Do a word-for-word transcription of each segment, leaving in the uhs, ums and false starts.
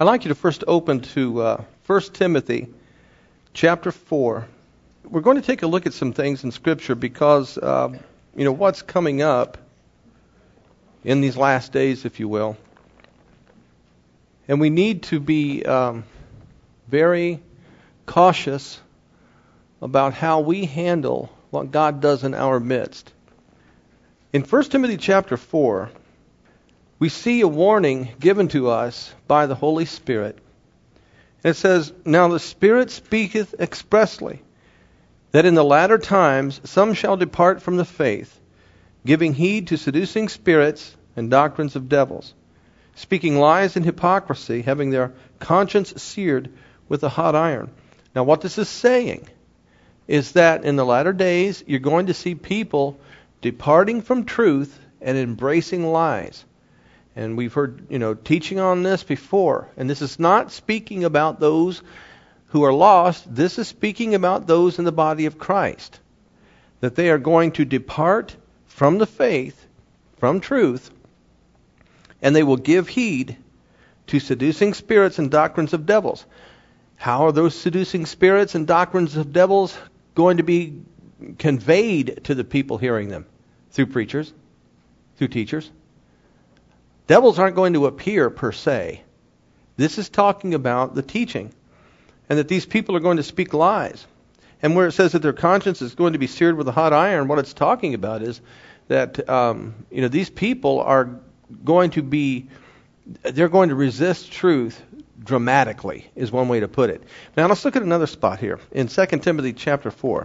I'd like you to first open to uh, First Timothy chapter four. We're going to take a look at some things in Scripture because, uh, you know, what's coming up in these last days, if you will. And we need to be um, very cautious about how we handle what God does in our midst. In First Timothy chapter four, we see a warning given to us by the Holy Spirit. And it says, "Now the Spirit speaketh expressly, that in the latter times some shall depart from the faith, giving heed to seducing spirits and doctrines of devils, speaking lies and hypocrisy, having their conscience seared with a hot iron." Now what this is saying is that in the latter days you're going to see people departing from truth and embracing lies. And we've heard, you know, teaching on this before. And this is not speaking about those who are lost. This is speaking about those in the body of Christ. That they are going to depart from the faith, from truth, and they will give heed to seducing spirits and doctrines of devils. How are those seducing spirits and doctrines of devils going to be conveyed to the people hearing them? Through preachers, through teachers. Devils aren't going to appear per se. This is talking about the teaching. And that these people are going to speak lies. And where it says that their conscience is going to be seared with a hot iron, what it's talking about is that um, you know these people are going to be, they're going to resist truth dramatically, is one way to put it. Now let's look at another spot here in Second Timothy chapter four.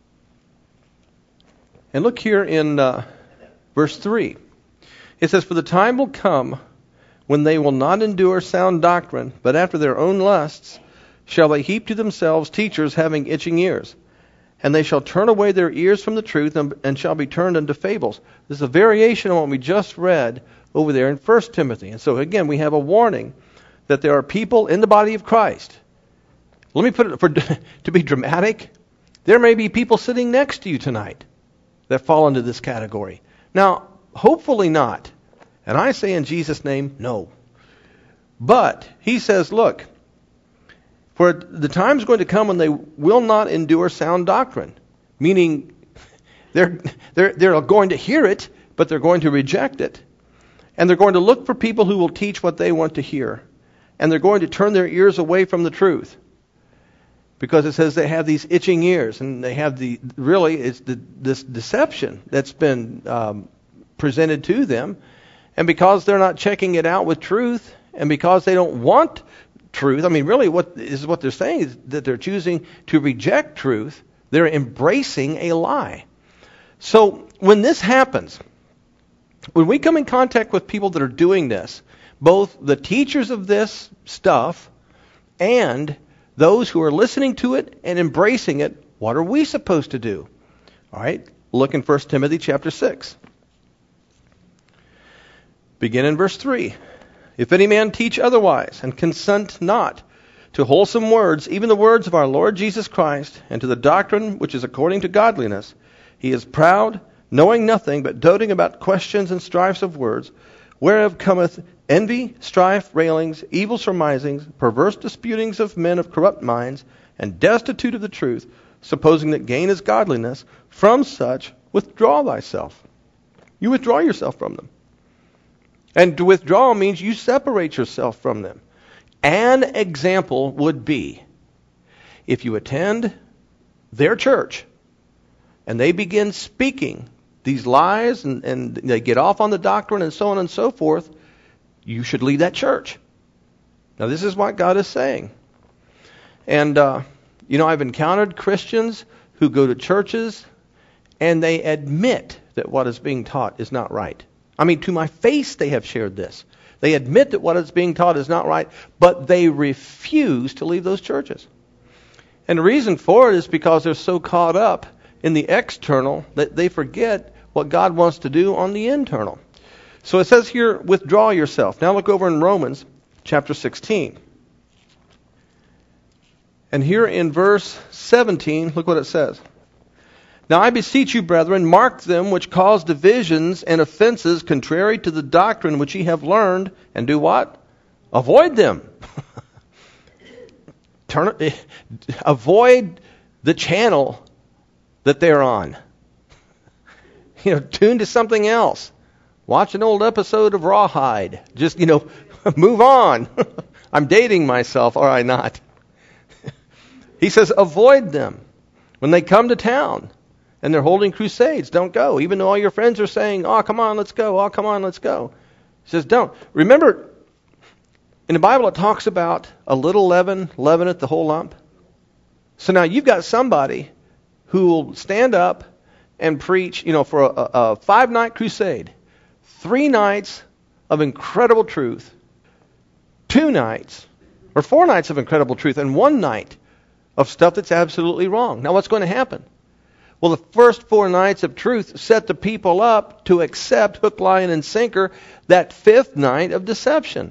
And look here in uh, verse three. It says, "For the time will come when they will not endure sound doctrine, but after their own lusts shall they heap to themselves teachers having itching ears. And they shall turn away their ears from the truth and, and shall be turned unto fables." This is a variation on what we just read over there in First Timothy. And so again, we have a warning that there are people in the body of Christ. Let me put it, for, to be dramatic, there may be people sitting next to you tonight that fall into this category. Now, hopefully not. And I say in Jesus' name, no. But he says, look, for the time is going to come when they will not endure sound doctrine. Meaning, they're, they're, they're going to hear it, but they're going to reject it. And they're going to look for people who will teach what they want to hear. And they're going to turn their ears away from the truth. Because it says they have these itching ears. And they have the, really, it's the, this deception that's been um, presented to them. And because they're not checking it out with truth, and because they don't want truth, I mean, really what is what they're saying is that they're choosing to reject truth. They're embracing a lie. So when this happens, when we come in contact with people that are doing this, both the teachers of this stuff and those who are listening to it and embracing it, what are we supposed to do? All right, look in First Timothy chapter six. Begin in verse three. "If any man teach otherwise, and consent not to wholesome words, even the words of our Lord Jesus Christ, and to the doctrine which is according to godliness, he is proud, knowing nothing, but doting about questions and strifes of words, whereof cometh envy, strife, railings, evil surmisings, perverse disputings of men of corrupt minds, and destitute of the truth, supposing that gain is godliness. From such withdraw thyself." You withdraw yourself from them. And to withdraw means you separate yourself from them. An example would be if you attend their church and they begin speaking these lies and, and they get off on the doctrine and so on and so forth, you should leave that church. Now this is what God is saying. And, uh, you know, I've encountered Christians who go to churches and they admit that what is being taught is not right. I mean, to my face they have shared this. They admit that what is being taught is not right, but they refuse to leave those churches. And the reason for it is because they're so caught up in the external that they forget what God wants to do on the internal. So it says here, withdraw yourself. Now look over in Romans chapter sixteen. And here in verse seventeen, look what it says. Now I beseech you, brethren, mark them which cause divisions and offenses contrary to the doctrine which ye have learned, and do what? Avoid them. Turn, avoid the channel that they're on. You know, tune to something else. Watch an old episode of Rawhide. Just, you know, move on. I'm dating myself, are I not? He says, avoid them. When they come to town and they're holding crusades, don't go. Even though all your friends are saying, oh, come on, let's go. Oh, come on, let's go. He says, don't. Remember, in the Bible it talks about a little leaven leaveneth the whole lump. So now you've got somebody who will stand up and preach, you know, for a, a five-night crusade. Three nights of incredible truth. Two nights, or four nights of incredible truth, and one night of stuff that's absolutely wrong. Now what's going to happen? Well, the first four nights of truth set the people up to accept hook, line, and sinker that fifth night of deception.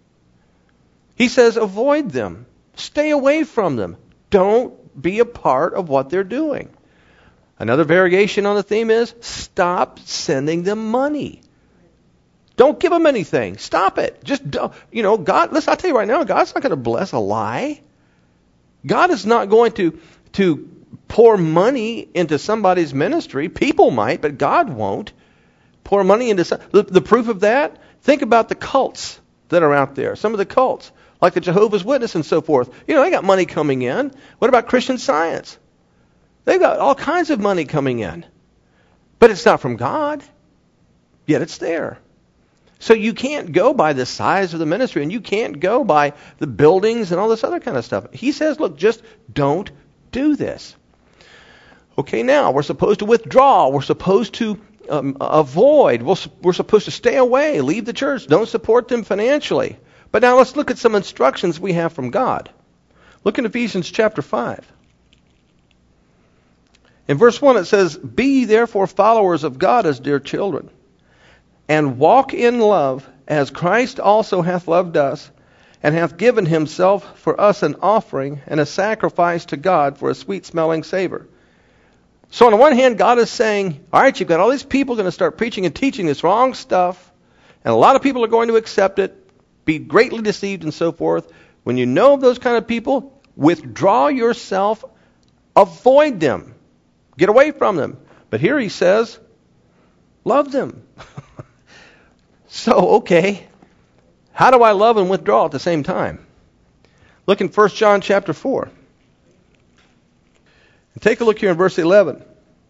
He says, avoid them. Stay away from them. Don't be a part of what they're doing. Another variation on the theme is, stop sending them money. Don't give them anything. Stop it. Just don't. You know, God, listen, I'll tell you right now, God's not going to bless a lie. God is not going to, to pour money into somebody's ministry. People might, but God won't pour money into some. The, the proof of that, think about the cults that are out there. Some of the cults, like the Jehovah's Witness and so forth. You know, they got money coming in. What about Christian Science? They've got all kinds of money coming in. But it's not from God. Yet it's there. So you can't go by the size of the ministry, and you can't go by the buildings and all this other kind of stuff. He says, look, just don't do this. Okay, now, we're supposed to withdraw. We're supposed to um, avoid. We're, we're supposed to stay away, leave the church. Don't support them financially. But now let's look at some instructions we have from God. Look in Ephesians chapter five. In verse one it says, be ye therefore followers of God as dear children, and walk in love, as Christ also hath loved us, and hath given himself for us an offering and a sacrifice to God for a sweet-smelling savor. So on the one hand, God is saying, all right, you've got all these people going to start preaching and teaching this wrong stuff, and a lot of people are going to accept it, be greatly deceived and so forth. When you know of those kind of people, withdraw yourself, avoid them, get away from them. But here he says, love them. So, okay, how do I love and withdraw at the same time? Look in First John chapter four. And take a look here in verse eleven.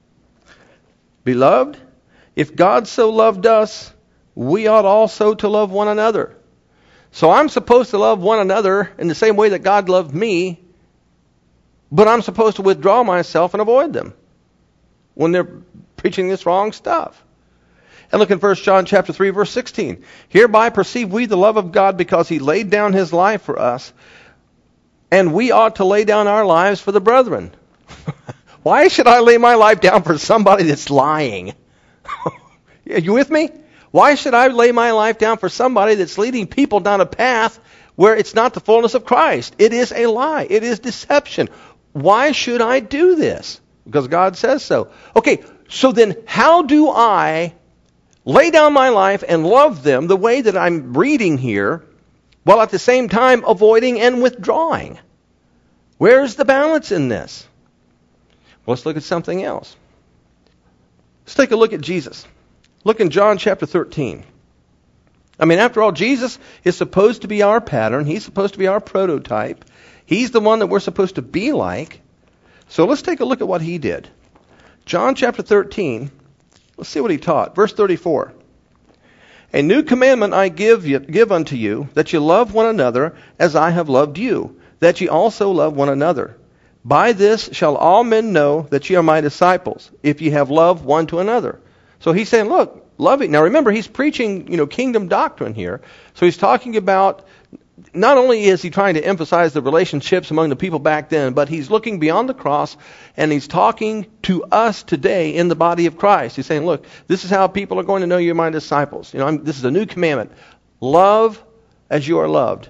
Beloved, if God so loved us, we ought also to love one another. So I'm supposed to love one another in the same way that God loved me, but I'm supposed to withdraw myself and avoid them when they're preaching this wrong stuff. And look in First John chapter three, verse sixteen. Hereby perceive we the love of God, because he laid down his life for us, and we ought to lay down our lives for the brethren. Why should I lay my life down for somebody that's lying? Are you with me? Why should I lay my life down for somebody that's leading people down a path where it's not the fullness of Christ? It is a lie. It is deception. Why should I do this? Because God says so. Okay, so then how do I lay down my life and love them the way that I'm reading here, while at the same time avoiding and withdrawing? Where's the balance in this? Well, let's look at something else. Let's take a look at Jesus. Look in John chapter thirteen. I mean, after all, Jesus is supposed to be our pattern. He's supposed to be our prototype. He's the one that we're supposed to be like. So let's take a look at what he did. John chapter thirteen. Let's see what he taught. Verse thirty-four. A new commandment I give you, give unto you, that you love one another as I have loved you, that ye also love one another. By this shall all men know that ye are my disciples, if ye have love one to another. So he's saying, look, love it. Now remember, he's preaching, you know, kingdom doctrine here. So he's talking about, not only is he trying to emphasize the relationships among the people back then, but he's looking beyond the cross, and he's talking to us today in the body of Christ. He's saying, look, this is how people are going to know you're my disciples. You know, I'm, this is a new commandment. Love as you are loved.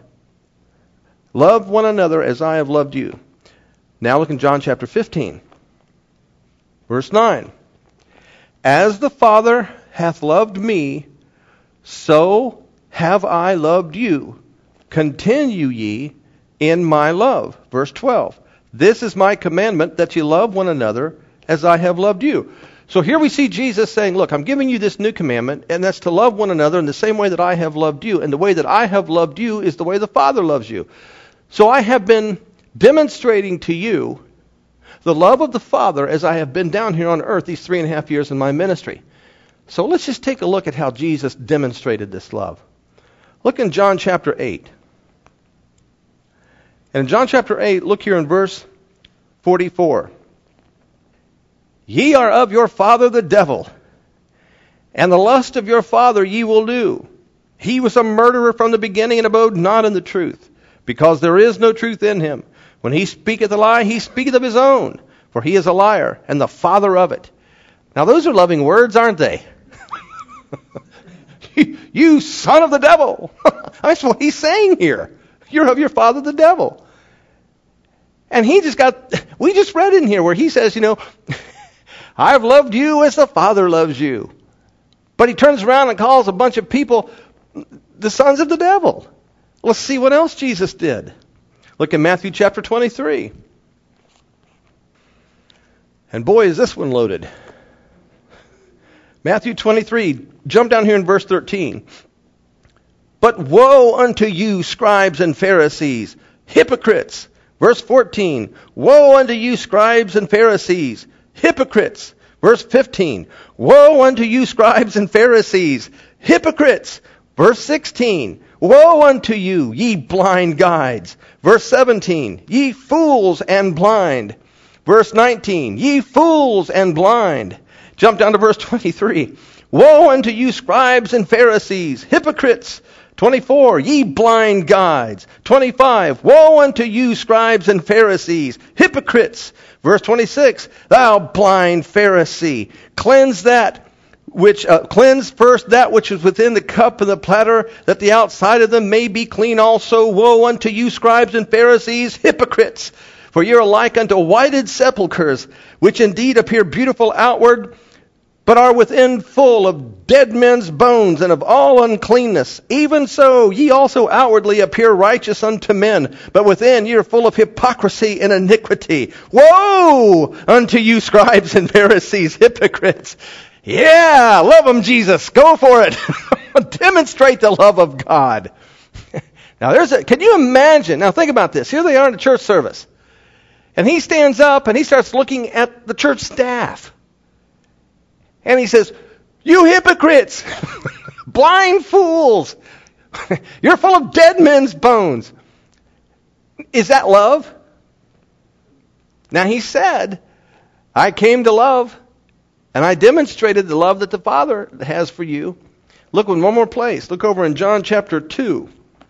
Love one another as I have loved you. Now look in John chapter fifteen, verse nine. As the Father hath loved me, so have I loved you. Continue ye in my love. Verse twelve. This is my commandment, that you love one another as I have loved you. So here we see Jesus saying, look, I'm giving you this new commandment, and that's to love one another in the same way that I have loved you. And the way that I have loved you is the way the Father loves you. So I have been demonstrating to you the love of the Father as I have been down here on earth these three and a half years in my ministry. So let's just take a look at how Jesus demonstrated this love. Look in John chapter eight. And in John chapter eight, look here in verse forty-four. Ye are of your father the devil, and the lust of your father ye will do. He was a murderer from the beginning, and abode not in the truth, because there is no truth in him. When he speaketh a lie, he speaketh of his own, for he is a liar, and the father of it. Now those are loving words, aren't they? you, you son of the devil. That's what he's saying here. You're of your father the devil. And he just got, we just read in here where he says, you know, I've loved you as the Father loves you. But he turns around and calls a bunch of people the sons of the devil. Let's see what else Jesus did. Look in Matthew chapter twenty-three. And boy, is this one loaded. Matthew twenty-three, jump down here in verse thirteen. But woe unto you, scribes and Pharisees, hypocrites. Verse fourteen, woe unto you, scribes and Pharisees, hypocrites. Verse fifteen, woe unto you, scribes and Pharisees, hypocrites. Verse sixteen, woe unto you, ye blind guides. Verse seventeen, ye fools and blind. Verse nineteen, ye fools and blind. Jump down to verse twenty-three. Woe unto you, scribes and Pharisees, hypocrites. twenty-four, ye blind guides. twenty-five, woe unto you, scribes and Pharisees, hypocrites. Verse twenty-six, thou blind Pharisee, cleanse that which uh, cleanse first that which is within the cup and the platter, that the outside of them may be clean also. Woe unto you, scribes and Pharisees, hypocrites, for ye are like unto whited sepulchres, which indeed appear beautiful outward, but are within full of dead men's bones and of all uncleanness. Even so, ye also outwardly appear righteous unto men, but within ye are full of hypocrisy and iniquity. Woe unto you, scribes and Pharisees, hypocrites! Yeah, love them, Jesus. Go for it. Demonstrate the love of God. Now, there's a, can you imagine? Now, think about this. Here they are in a church service. And he stands up and he starts looking at the church staff. And he says, you hypocrites, blind fools, you're full of dead men's bones. Is that love? Now he said, I came to love, and I demonstrated the love that the Father has for you. Look in one more place. Look over in John chapter two.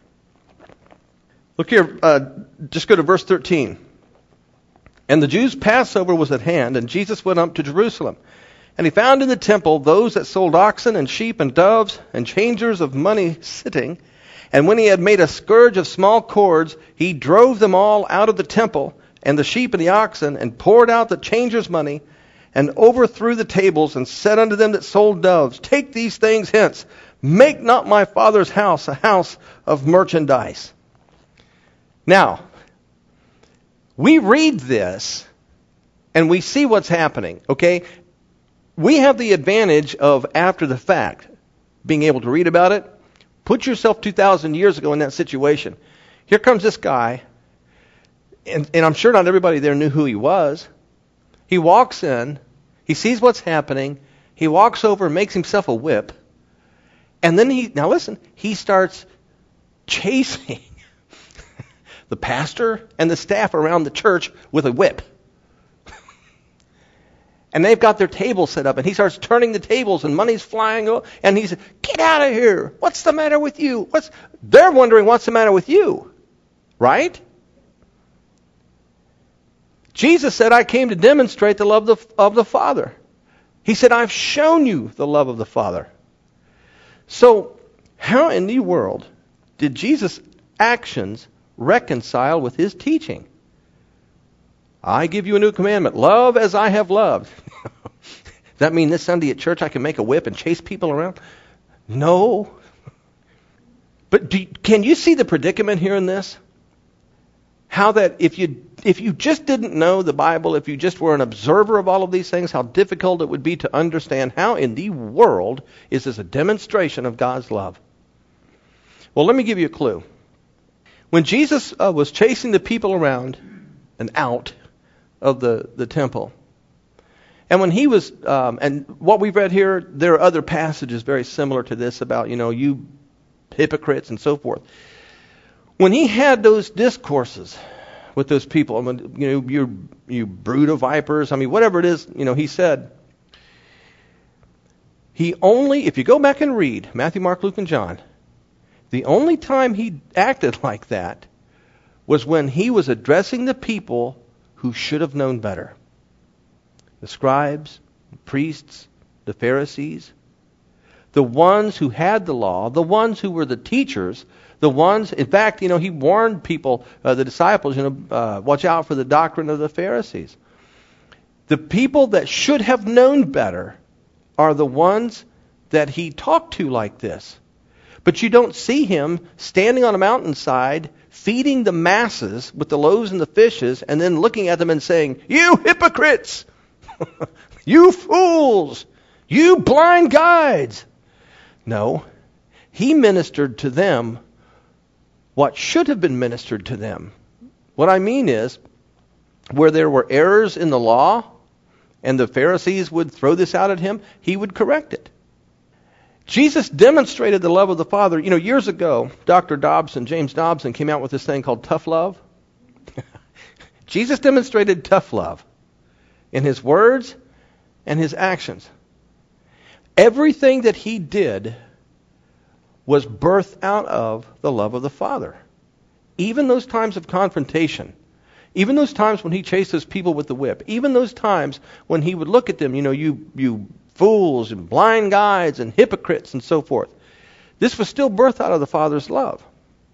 Look here, uh, just go to verse thirteen. And the Jews' Passover was at hand, and Jesus went up to Jerusalem. And he found in the temple those that sold oxen and sheep and doves and changers of money sitting. And when he had made a scourge of small cords, he drove them all out of the temple, and the sheep and the oxen, and poured out the changers' money, and overthrew the tables, and said unto them that sold doves, take these things hence. Make not my Father's house a house of merchandise. Now, we read this, and we see what's happening, okay? We have the advantage of, after the fact, being able to read about it. Put yourself two thousand years ago in that situation. Here comes this guy, and, and I'm sure not everybody there knew who he was. He walks in, he sees what's happening, he walks over and makes himself a whip, and then he, now listen, he starts chasing the pastor and the staff around the church with a whip. And they've got their table set up, and he starts turning the tables, and money's flying, and he's, get out of here. What's the matter with you? What's? They're wondering what's the matter with you, right? Jesus said, I came to demonstrate the love of the, of the Father. He said, I've shown you the love of the Father. So, how in the world did Jesus' actions reconcile with his teaching? I give you a new commandment. Love as I have loved. Does that mean this Sunday at church I can make a whip and chase people around? No. But do, can you see the predicament here in this? how that if you if you just didn't know the Bible, if you just were an observer of all of these things, how difficult it would be to understand how in the world is this a demonstration of God's love. Well, let me give you a clue. When Jesus uh, was chasing the people around and out of the, the temple, and when he was, um, and what we've read here, there are other passages very similar to this about, you know, you hypocrites and so forth. When he had those discourses with those people, I mean, you know, you you brood of vipers, I mean, whatever it is, you know, he said, he only, if you go back and read Matthew, Mark, Luke, and John, the only time he acted like that was when he was addressing the people who should have known better. The scribes, the priests, the Pharisees, the ones who had the law, the ones who were the teachers, the ones, in fact, you know, he warned people, uh, the disciples, you know, uh, watch out for the doctrine of the Pharisees. The people that should have known better are the ones that he talked to like this. But you don't see him standing on a mountainside, feeding the masses with the loaves and the fishes, and then looking at them and saying, "You hypocrites! You fools! You blind guides!" No, he ministered to them what should have been ministered to them. What I mean is, where there were errors in the law, and the Pharisees would throw this out at him, he would correct it. Jesus demonstrated the love of the Father. You know, years ago, Doctor Dobson, James Dobson, came out with this thing called tough love. Jesus demonstrated tough love in his words and his actions. Everything that he did was birthed out of the love of the Father. Even those times of confrontation, even those times when he chased his people with the whip, even those times when he would look at them, you know, you you fools and blind guides and hypocrites and so forth. This was still birthed out of the Father's love.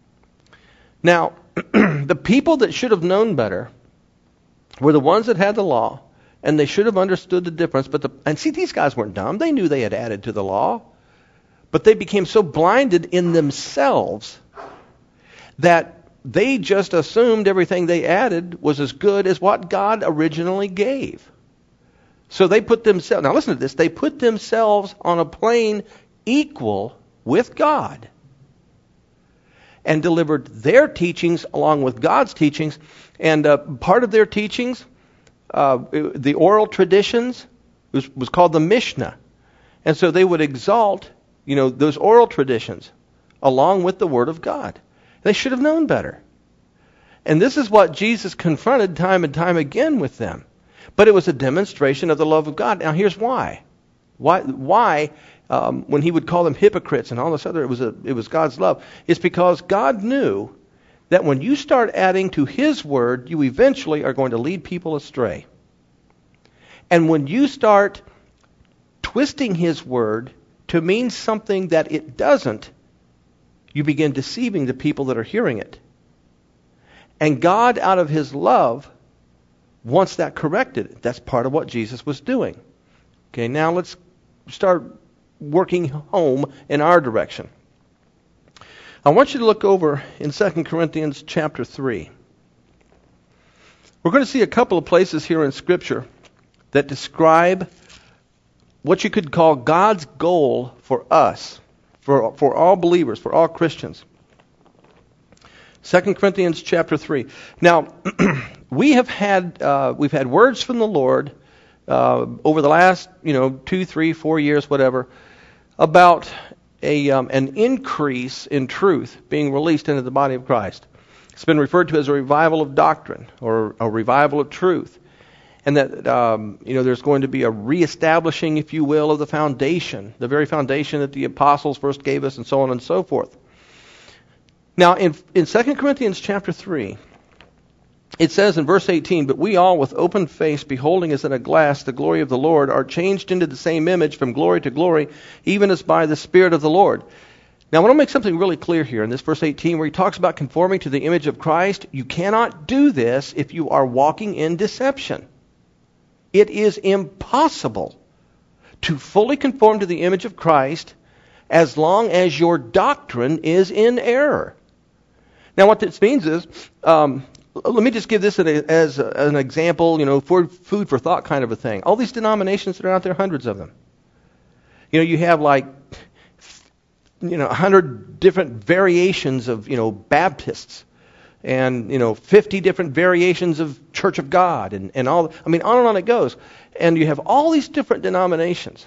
Now, the people that should have known better were the ones that had the law, and they should have understood the difference. But the, and see, these guys weren't dumb. They knew they had added to the law. But they became so blinded in themselves that they just assumed everything they added was as good as what God originally gave. So they put themselves, now listen to this, they put themselves on a plane equal with God and delivered their teachings along with God's teachings. And uh, part of their teachings, uh, the oral traditions, was, was called the Mishnah. And so they would exalt, you know, those oral traditions along with the Word of God. They should have known better. And this is what Jesus confronted time and time again with them. But it was a demonstration of the love of God. Now here's why. Why, why um, when he would call them hypocrites and all this other, it was a, it was God's love. It's because God knew that when you start adding to His Word, you eventually are going to lead people astray. And when you start twisting His Word to mean something that it doesn't, you begin deceiving the people that are hearing it. And God, out of His love, wants that corrected. That's part of what Jesus was doing. Okay, now let's start working home in our direction. I want you to look over in Second Corinthians chapter three. We're going to see a couple of places here in Scripture that describe what you could call God's goal for us, for, for all believers, for all Christians. Second Corinthians chapter three. Now, we have had uh, we've had words from the Lord uh, over the last you know two, three, four years, whatever, about a um, an increase in truth being released into the body of Christ. It's been referred to as a revival of doctrine or a revival of truth, and that um, you know there's going to be a reestablishing, if you will, of the foundation, the very foundation that the apostles first gave us, and so on and so forth. Now, in in Second Corinthians chapter three, it says in verse eighteen, "But we all with open face, beholding as in a glass the glory of the Lord, are changed into the same image from glory to glory, even as by the Spirit of the Lord." Now, I want to make something really clear here in this verse eighteen, where he talks about conforming to the image of Christ. You cannot do this if you are walking in deception. It is impossible to fully conform to the image of Christ as long as your doctrine is in error. Now, what this means is, um, let me just give this as an example, you know, for food for thought kind of a thing. All these denominations that are out there, hundreds of them. You know, you have like, you know, a hundred different variations of, you know, Baptists, and, you know, fifty different variations of Church of God, and, and all, I mean, on and on it goes. And you have all these different denominations.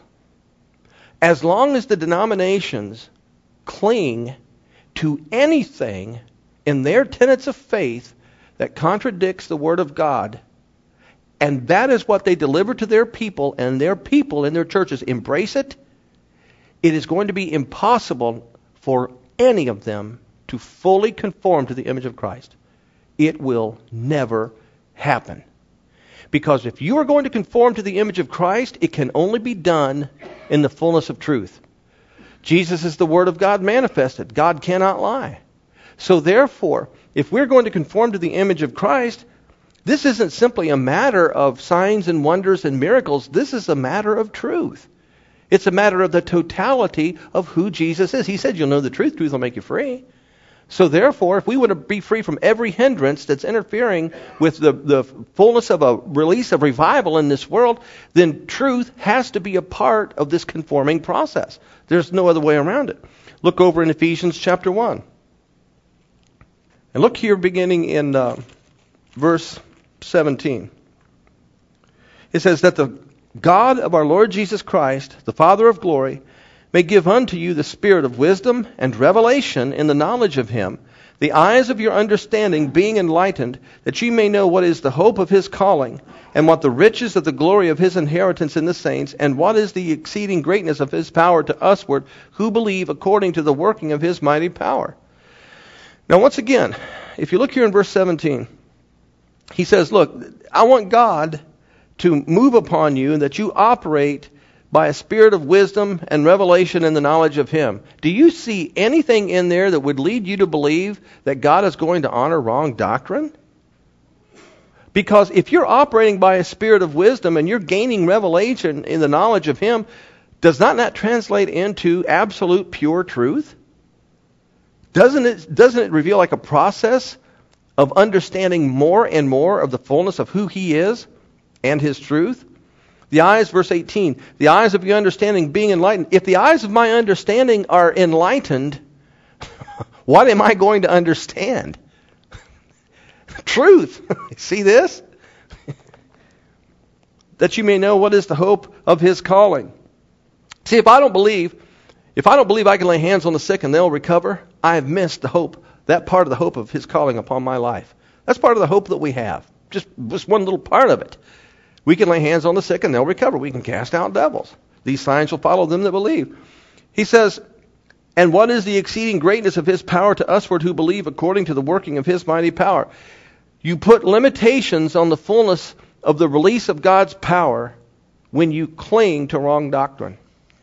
As long as the denominations cling to anything in their tenets of faith that contradicts the Word of God, and that is what they deliver to their people, and their people in their churches embrace it, it is going to be impossible for any of them to fully conform to the image of Christ. It will never happen. Because if you are going to conform to the image of Christ, it can only be done in the fullness of truth. Jesus is the Word of God manifested. God cannot lie. So therefore, if we're going to conform to the image of Christ, this isn't simply a matter of signs and wonders and miracles. This is a matter of truth. It's a matter of the totality of who Jesus is. He said, you'll know the truth. Truth will make you free. So therefore, if we want to be free from every hindrance that's interfering with the, the fullness of a release of revival in this world, then truth has to be a part of this conforming process. There's no other way around it. Look over in Ephesians chapter one. And look here beginning in uh, verse seventeen. It says that the God of our Lord Jesus Christ, the Father of glory, may give unto you the spirit of wisdom and revelation in the knowledge of Him, the eyes of your understanding being enlightened, that ye may know what is the hope of His calling, and what the riches of the glory of His inheritance in the saints, and what is the exceeding greatness of His power to usward, who believe according to the working of His mighty power. Now once again, if you look here in verse seventeen, he says, look, I want God to move upon you and that you operate by a spirit of wisdom and revelation in the knowledge of Him. Do you see anything in there that would lead you to believe that God is going to honor wrong doctrine? Because if you're operating by a spirit of wisdom and you're gaining revelation in the knowledge of Him, does not that translate into absolute pure truth? Doesn't it, doesn't it reveal like a process of understanding more and more of the fullness of who He is and His truth? The eyes, verse eighteen, the eyes of your understanding being enlightened. If the eyes of my understanding are enlightened, what am I going to understand? Truth. See this? That you may know what is the hope of His calling. See, if I don't believe, if I don't believe I can lay hands on the sick and they'll recover, I have missed the hope, that part of the hope of His calling upon my life. That's part of the hope that we have. Just, just one little part of it. We can lay hands on the sick and they'll recover. We can cast out devils. These signs will follow them that believe. He says, and what is the exceeding greatness of His power to usward who believe according to the working of His mighty power? You put limitations on the fullness of the release of God's power when you cling to wrong doctrine.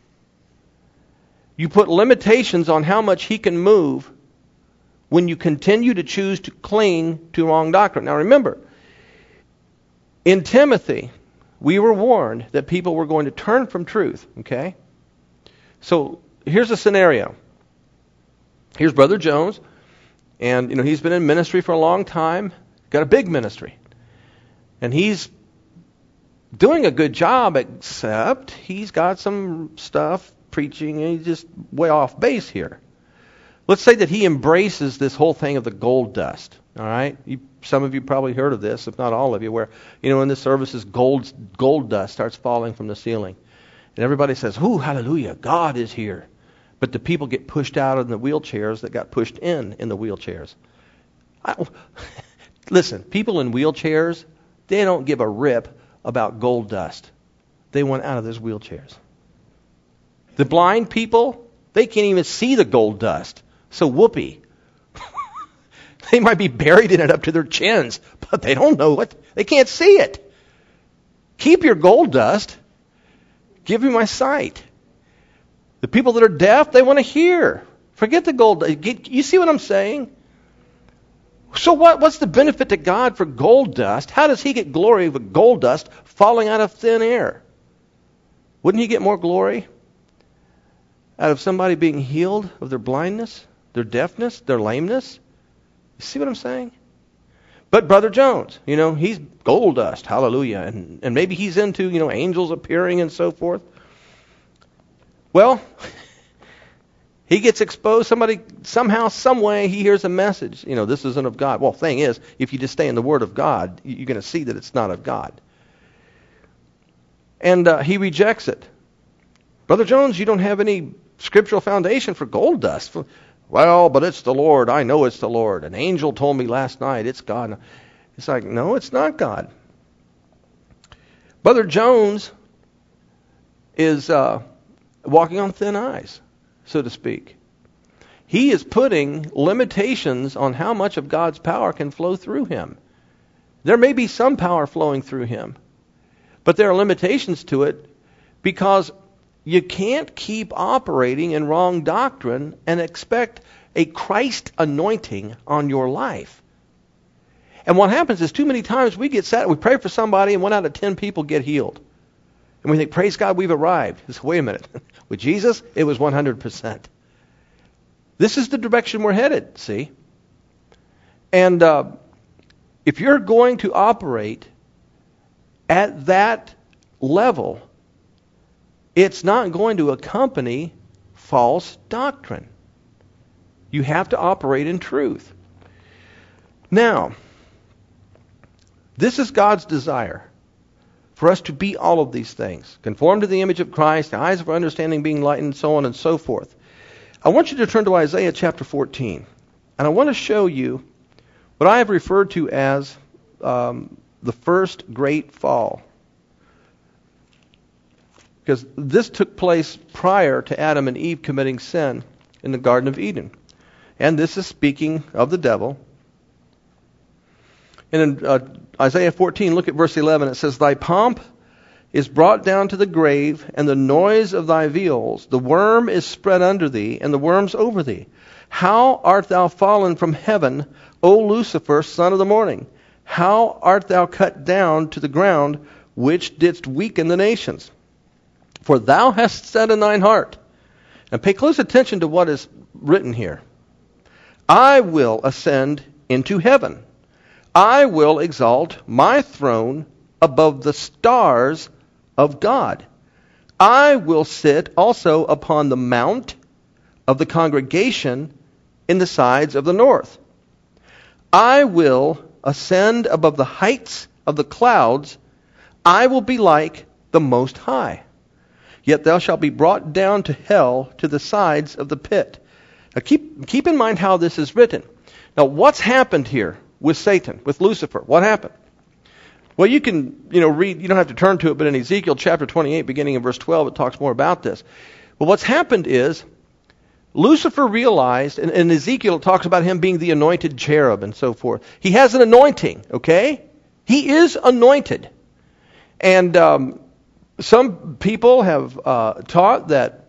You put limitations on how much He can move when you continue to choose to cling to wrong doctrine. Now remember, in Timothy, we were warned that people were going to turn from truth, okay? So here's a scenario. Here's Brother Jones, and you know he's been in ministry for a long time, got a big ministry. And he's doing a good job, except he's got some stuff preaching, and he's just way off base here. Let's say that he embraces this whole thing of the gold dust. All right, you, some of you probably heard of this, if not all of you, where you know in the services gold gold dust starts falling from the ceiling, and everybody says, "Ooh, hallelujah, God is here," but the people get pushed out in the wheelchairs that got pushed in in the wheelchairs. I, listen, people in wheelchairs, they don't give a rip about gold dust. They want out of those wheelchairs. The blind people, they can't even see the gold dust. So whoopee. They might be buried in it up to their chins, but they don't know it. They can't see it. Keep your gold dust. Give me my sight. The people that are deaf, they want to hear. Forget the gold dust. You see what I'm saying? So what, what's the benefit to God for gold dust? How does He get glory with gold dust falling out of thin air? Wouldn't He get more glory out of somebody being healed of their blindness, their deafness, their lameness? You see what I'm saying? But Brother Jones, you know, he's gold dust, hallelujah, and, and maybe he's into, you know, angels appearing and so forth. Well, he gets exposed. Somebody, somehow, some way, he hears a message. You know, this isn't of God. Well, thing is, if you just stay in the Word of God, you're going to see that it's not of God. And uh, he rejects it. Brother Jones, you don't have any scriptural foundation for gold dust. Well, but it's the Lord. I know it's the Lord. An angel told me last night it's God. It's like, no, it's not God. Brother Jones is uh, walking on thin ice, so to speak. He is putting limitations on how much of God's power can flow through him. There may be some power flowing through him, but there are limitations to it because you can't keep operating in wrong doctrine and expect a Christ anointing on your life. And what happens is too many times we get sad, we pray for somebody and one out of ten people get healed. And we think, praise God, we've arrived. It's, wait a minute. With Jesus, it was one hundred percent. This is the direction we're headed, see? And uh, if you're going to operate at that level, it's not going to accompany false doctrine. You have to operate in truth. Now, this is God's desire, for us to be all of these things. Conform to the image of Christ, the eyes of our understanding being lightened, so on and so forth. I want you to turn to Isaiah chapter fourteen. And I want to show you what I have referred to as um, the first great fall. Because this took place prior to Adam and Eve committing sin in the Garden of Eden. And this is speaking of the devil. And in uh, Isaiah fourteen, look at verse eleven. It says, Thy pomp is brought down to the grave, and the noise of thy viols. The worm is spread under thee, and the worms over thee. How art thou fallen from heaven, O Lucifer, son of the morning? How art thou cut down to the ground, which didst weaken the nations? For thou hast said in thine heart, and pay close attention to what is written here, I will ascend into heaven. I will exalt my throne above the stars of God. I will sit also upon the mount of the congregation in the sides of the north. I will ascend above the heights of the clouds. I will be like the Most High. Yet thou shalt be brought down to hell, to the sides of the pit. Now keep, keep in mind how this is written. Now what's happened here with Satan, with Lucifer? What happened? Well, you can, you know, read, you don't have to turn to it, but in Ezekiel chapter twenty-eight, beginning in verse twelve, it talks more about this. But what's happened is, Lucifer realized, and, and Ezekiel talks about him being the anointed cherub and so forth. He has an anointing, okay? He is anointed. And um, some people have uh, taught that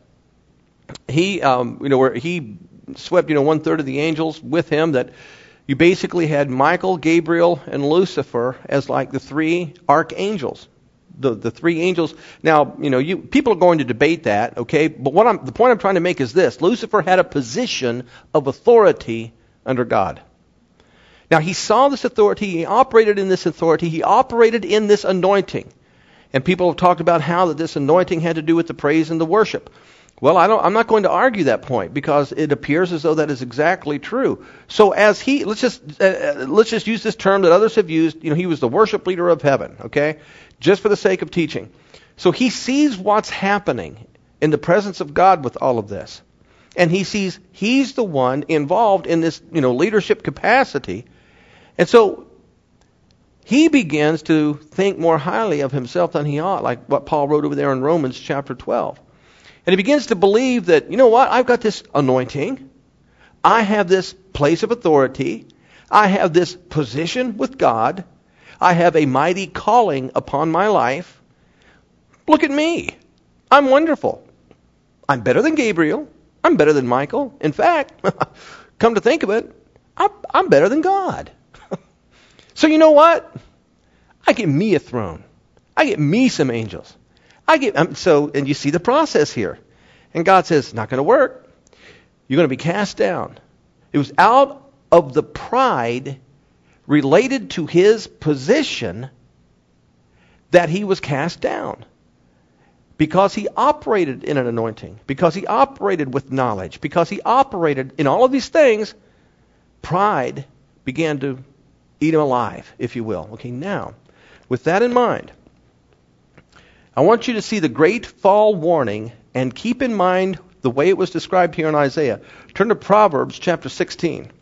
he, um, you know, where he swept, you know, one third of the angels with him, that you basically had Michael, Gabriel, and Lucifer as like the three archangels, the the three angels. Now, you know, you people are going to debate that, okay? But what I'm the point I'm trying to make is this: Lucifer had a position of authority under God. Now, he saw this authority, he operated in this authority, he operated in this anointing, and people have talked about how that this anointing had to do with the praise and the worship. Well, I don't, I'm not going to argue that point because it appears as though that is exactly true. So as he, let's just uh, let's just use this term that others have used. You know, he was the worship leader of heaven. Okay, just for the sake of teaching. So he sees what's happening in the presence of God with all of this, and he sees he's the one involved in this, you know, leadership capacity, and so he begins to think more highly of himself than he ought, like what Paul wrote over there in Romans chapter twelve. And he begins to believe that, you know what, I've got this anointing. I have this place of authority. I have this position with God. I have a mighty calling upon my life. Look at me. I'm wonderful. I'm better than Gabriel. I'm better than Michael. In fact, come to think of it, I'm, I'm better than God. So you know what? I get me a throne. I get me some angels. I get um, so, and you see the process here. And God says, it's not going to work. You're going to be cast down. It was out of the pride related to his position that he was cast down. Because he operated in an anointing, because he operated with knowledge, because he operated in all of these things, pride began to eat him alive, if you will. Okay, now, with that in mind, I want you to see the great fall warning and keep in mind the way it was described here in Isaiah. Turn to Proverbs chapter sixteen.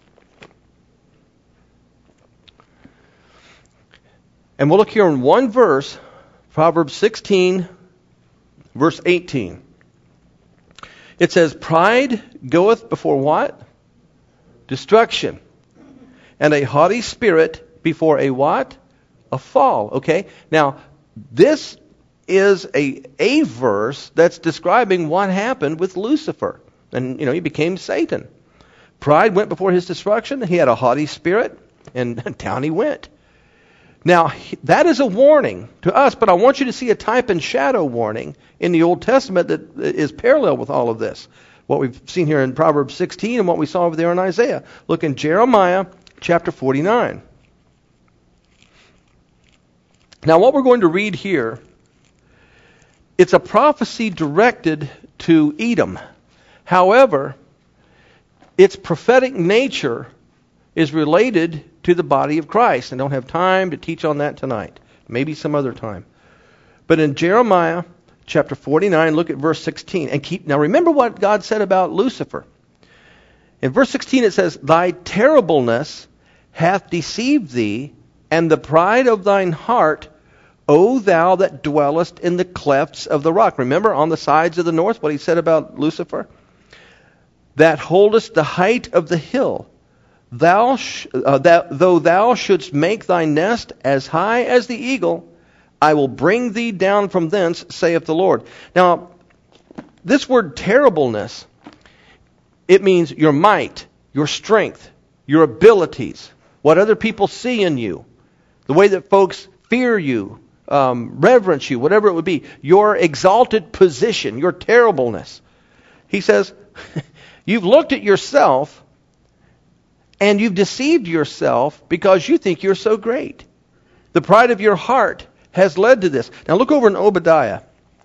And we'll look here in one verse, Proverbs sixteen, verse eighteen. It says, pride goeth before what? Destruction. And a haughty spirit before a what? A fall. Okay? Now, this is a, a verse that's describing what happened with Lucifer. And, you know, he became Satan. Pride went before his destruction. He had a haughty spirit, and down he went. Now, that is a warning to us, but I want you to see a type and shadow warning in the Old Testament that is parallel with all of this. What we've seen here in Proverbs sixteen and what we saw over there in Isaiah. Look in Jeremiah chapter forty-nine. Now, what we're going to read here, it's a prophecy directed to Edom. However, its prophetic nature is related to the body of Christ. I don't have time to teach on that tonight. Maybe some other time. But in Jeremiah chapter forty-nine, look at verse sixteen. And keep now remember what God said about Lucifer. In verse sixteen it says, thy terribleness hath deceived thee, and the pride of thine heart, O thou that dwellest in the clefts of the rock. Remember on the sides of the north what he said about Lucifer? That holdest the height of the hill. Thou sh- uh, that though thou shouldst make thy nest as high as the eagle, I will bring thee down from thence, saith the Lord. Now, this word terribleness, it means your might, your strength, your abilities, what other people see in you, the way that folks fear you, um, reverence you, whatever it would be, your exalted position, your terribleness. He says, you've looked at yourself and you've deceived yourself because you think you're so great. The pride of your heart has led to this. Now look over in Obadiah.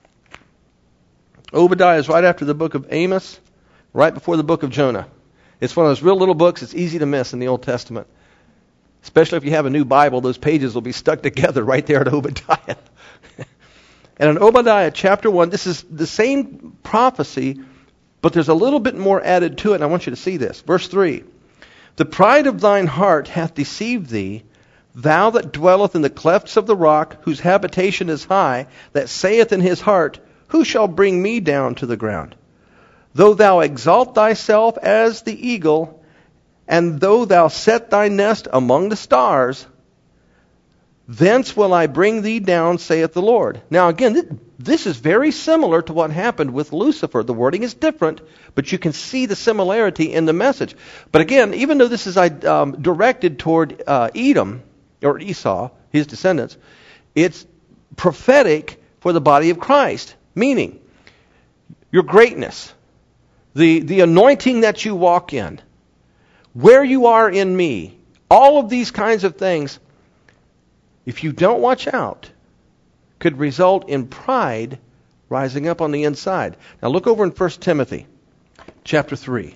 Obadiah is right after the book of Amos, right before the book of Jonah. It's one of those real little books. It's easy to miss in the Old Testament. Especially if you have a new Bible, those pages will be stuck together right there at Obadiah. And in Obadiah chapter one, this is the same prophecy, but there's a little bit more added to it, and I want you to see this. Verse three. The pride of thine heart hath deceived thee, thou that dwelleth in the clefts of the rock, whose habitation is high, that saith in his heart, who shall bring me down to the ground? Though thou exalt thyself as the eagle, and though thou set thy nest among the stars, thence will I bring thee down, saith the Lord. Now again, this is very similar to what happened with Lucifer. The wording is different, but you can see the similarity in the message. But again, even though this is um, directed toward uh, Edom, or Esau, his descendants, it's prophetic for the body of Christ. Meaning, your greatness, the, the anointing that you walk in, where you are in me, all of these kinds of things, if you don't watch out, could result in pride rising up on the inside. Now look over in First Timothy chapter three.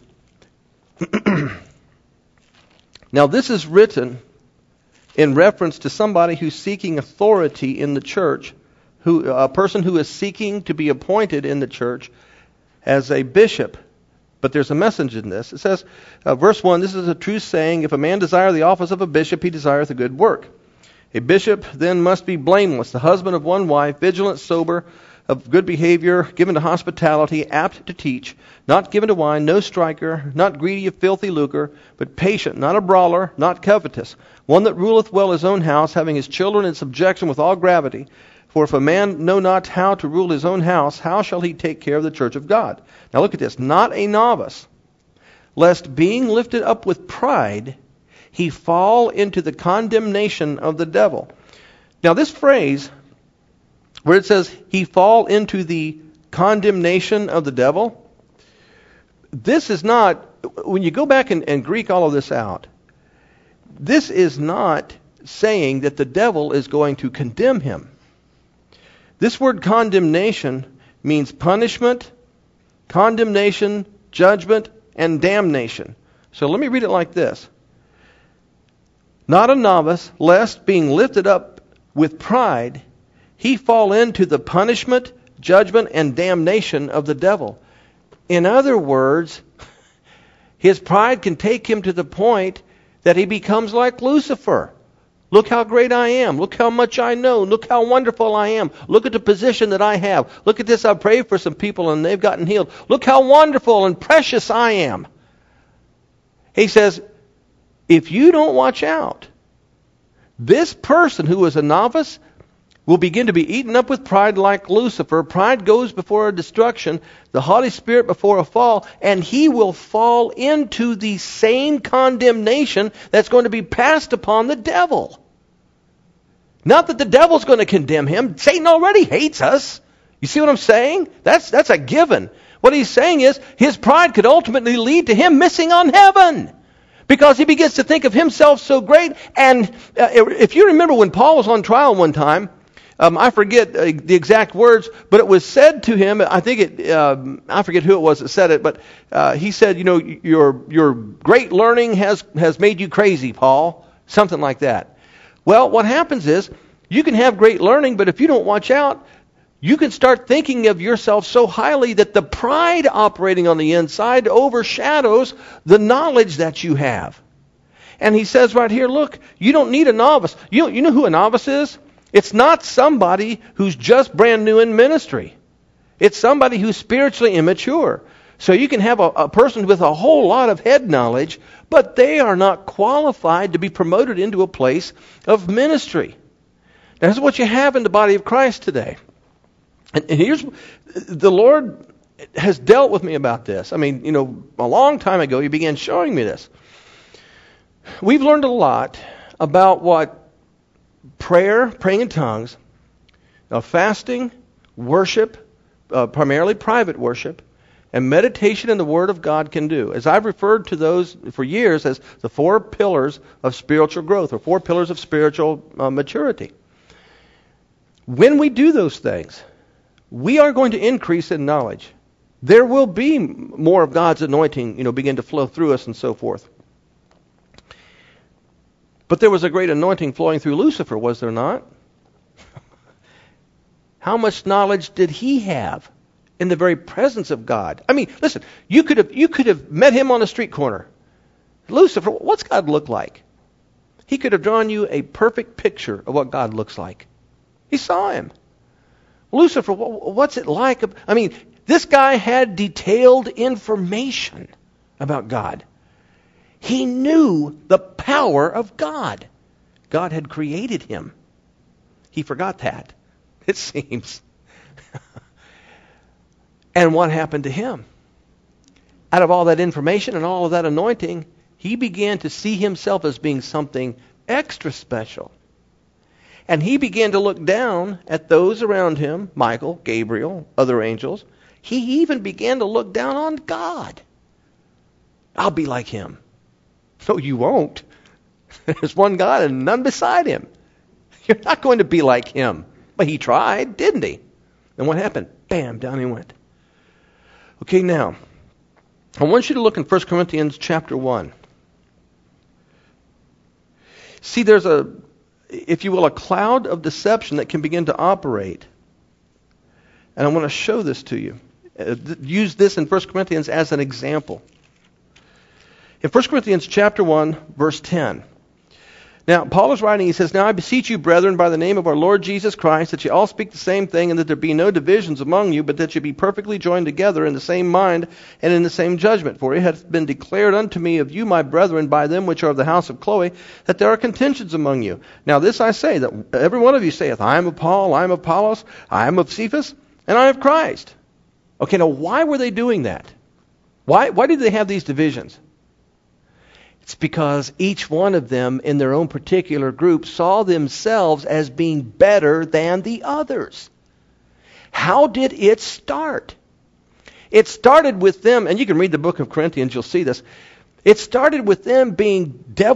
Now this is written in reference to somebody who's seeking authority in the church, who a person who is seeking to be appointed in the church as a bishop. But there's a message in this. It says, uh, verse one, this is a true saying, if a man desire the office of a bishop, he desireth a good work. A bishop then must be blameless, the husband of one wife, vigilant, sober, of good behavior, given to hospitality, apt to teach, not given to wine, no striker, not greedy of filthy lucre, but patient, not a brawler, not covetous, one that ruleth well his own house, having his children in subjection with all gravity. For if a man know not how to rule his own house, how shall he take care of the church of God? Now look at this. Not a novice, lest being lifted up with pride, he fall into the condemnation of the devil. Now this phrase, where it says he fall into the condemnation of the devil, this is not, when you go back and, and Greek all of this out, this is not saying that the devil is going to condemn him. This word condemnation means punishment, condemnation, judgment, and damnation. So let me read it like this. Not a novice, lest being lifted up with pride, he fall into the punishment, judgment, and damnation of the devil. In other words, his pride can take him to the point that he becomes like Lucifer. Look how great I am. Look how much I know. Look how wonderful I am. Look at the position that I have. Look at this. I prayed for some people and they've gotten healed. Look how wonderful and precious I am. He says, if you don't watch out, this person who is a novice will begin to be eaten up with pride like Lucifer. Pride goes before a destruction, the Holy Spirit before a fall, and he will fall into the same condemnation that's going to be passed upon the devil. Not that the devil's going to condemn him. Satan already hates us. You see what I'm saying? That's, that's a given. What he's saying is his pride could ultimately lead to him missing on heaven. Because he begins to think of himself so great. And uh, if you remember when Paul was on trial one time, Um, I forget uh, the exact words, but it was said to him, I think it, um, I forget who it was that said it, but uh, he said, you know, your your great learning has, has made you crazy, Paul. Something like that. Well, what happens is, you can have great learning, but if you don't watch out, you can start thinking of yourself so highly that the pride operating on the inside overshadows the knowledge that you have. And he says right here, look, you don't need a novice. You know, you know who a novice is? It's not somebody who's just brand new in ministry. It's somebody who's spiritually immature. So you can have a, a person with a whole lot of head knowledge, but they are not qualified to be promoted into a place of ministry. That's what you have in the body of Christ today. And, and here's, the Lord has dealt with me about this. I mean, you know, a long time ago, He began showing me this. We've learned a lot about what prayer, praying in tongues, uh, fasting, worship, uh, primarily private worship, and meditation in the Word of God can do. As I've referred to those for years as the four pillars of spiritual growth, or four pillars of spiritual uh, maturity. When we do those things, we are going to increase in knowledge. There will be more of God's anointing, you know, begin to flow through us and so forth. But there was a great anointing flowing through Lucifer, was there not? How much knowledge did he have in the very presence of God? I mean, listen, you could have you could have met him on a street corner. Lucifer, what's God look like? He could have drawn you a perfect picture of what God looks like. He saw him. Lucifer, what's it like? I mean, this guy had detailed information about God. He knew the power of God. God had created him. He forgot that, it seems. And what happened to him? Out of all that information and all of that anointing, he began to see himself as being something extra special. And he began to look down at those around him, Michael, Gabriel, other angels. He even began to look down on God. I'll be like him. No, you won't. There's one God and none beside him. You're not going to be like him. But he tried, didn't he? And what happened? Bam, down he went. Okay, now, I want you to look in First Corinthians chapter one. See, there's a, if you will, a cloud of deception that can begin to operate. And I want to show this to you. Uh, th- use this in First Corinthians as an example. In First Corinthians chapter one, verse ten. Now, Paul is writing, he says, Now I beseech you, brethren, by the name of our Lord Jesus Christ, that ye all speak the same thing, and that there be no divisions among you, but that ye be perfectly joined together in the same mind and in the same judgment. For it hath been declared unto me of you, my brethren, by them which are of the house of Chloe, that there are contentions among you. Now this I say, that every one of you saith, I am of Paul, I am of Apollos, I am of Cephas, and I am of Christ. Okay, now why were they doing that? Why, why did they have these divisions? It's because each one of them in their own particular group saw themselves as being better than the others. How did it start? It started with them, and you can read the book of Corinthians, you'll see this. It started with them being devil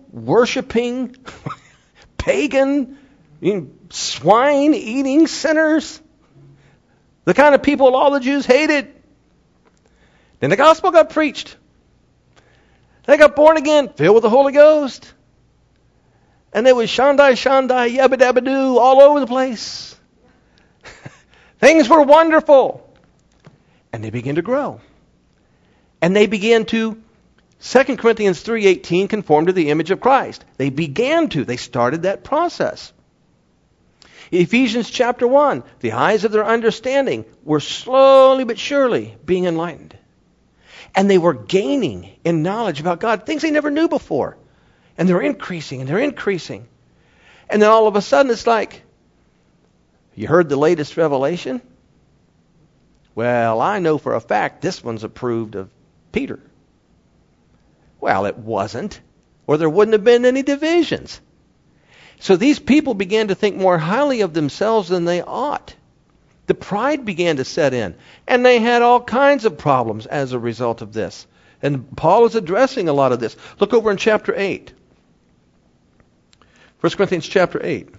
worshiping, pagan, you know, swine-eating sinners. The kind of people all the Jews hated. Then the gospel got preached. They got born again, filled with the Holy Ghost. And there was Shandai, Shandai, Yabba Dabba Doo all over the place. Things were wonderful. And they began to grow. And they began to, Second Corinthians three eighteen, conform to the image of Christ. They began to. They started that process. Ephesians chapter one, the eyes of their understanding were slowly but surely being enlightened. And they were gaining in knowledge about God, things they never knew before. And they're increasing, and they're increasing. And then all of a sudden it's like, you heard the latest revelation? Well, I know for a fact this one's approved of Peter. Well, it wasn't, or there wouldn't have been any divisions. So these people began to think more highly of themselves than they ought. The pride began to set in, and they had all kinds of problems as a result of this. And Paul is addressing a lot of this. Look over in chapter eight. First Corinthians chapter eight.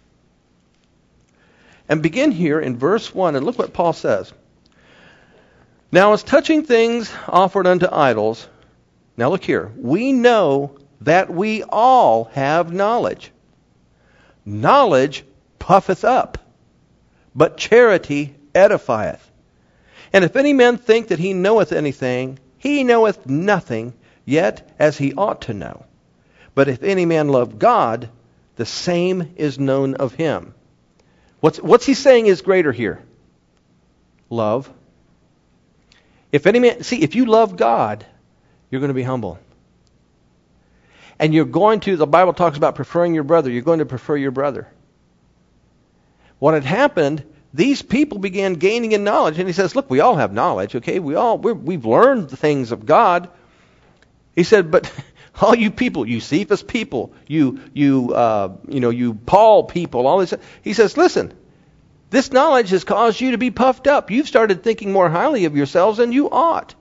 And begin here in verse one, and look what Paul says. Now as touching things offered unto idols, now look here, we know that we all have knowledge. Knowledge puffeth up, but charity edifieth. And if any man think that he knoweth anything, he knoweth nothing, yet as he ought to know. But if any man love God, the same is known of him. What's, what's he saying is greater here? Love. If any man, see, if you love God, you're going to be humble. And you're going to, the Bible talks about preferring your brother. You're going to prefer your brother. What had happened, these people began gaining in knowledge. And he says, look, we all have knowledge, okay? We all, we're, we've learned the things of God. He said, but all you people, you Cephas people, you, you, uh, you know, you Paul people, all this. He says, listen, this knowledge has caused you to be puffed up. You've started thinking more highly of yourselves than you ought.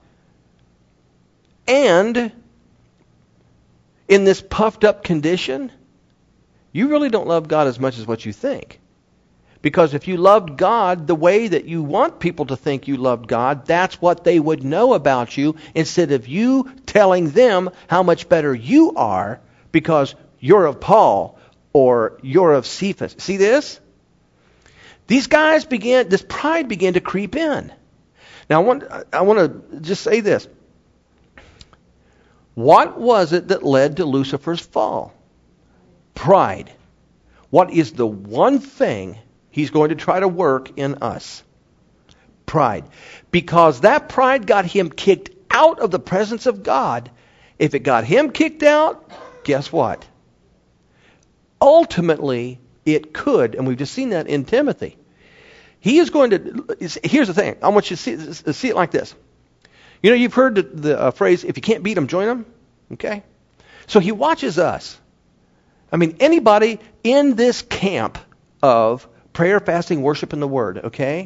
And in this puffed up condition, you really don't love God as much as what you think. Because if you loved God the way that you want people to think you loved God, that's what they would know about you, instead of you telling them how much better you are because you're of Paul or you're of Cephas. See this? These guys began, this pride began to creep in. Now I want, I want to just say this. What was it that led to Lucifer's fall? Pride. What is the one thing he's going to try to work in us? Pride. Because that pride got him kicked out of the presence of God. If it got him kicked out, guess what? Ultimately, it could, and we've just seen that in Timothy. He is going to, here's the thing, I want you to see, see it like this. You know, you've heard the, the uh, phrase, if you can't beat them, join them. Okay? So he watches us. I mean, anybody in this camp of prayer, fasting, worship, and the Word, okay?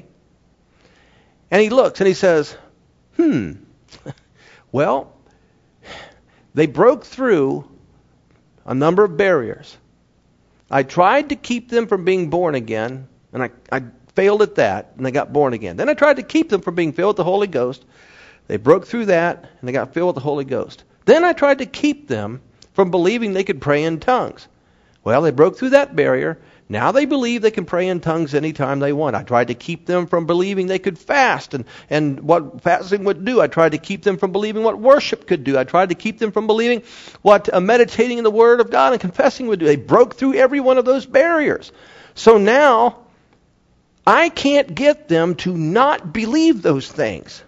And he looks and he says, hmm, well, they broke through a number of barriers. I tried to keep them from being born again, and I, I failed at that, and they got born again. Then I tried to keep them from being filled with the Holy Ghost. They broke through that, and they got filled with the Holy Ghost. Then I tried to keep them from believing they could pray in tongues. Well, they broke through that barrier. Now they believe they can pray in tongues anytime they want. I tried to keep them from believing they could fast and, and what fasting would do. I tried to keep them from believing what worship could do. I tried to keep them from believing what uh, meditating in the Word of God and confessing would do. They broke through every one of those barriers. So now I can't get them to not believe those things.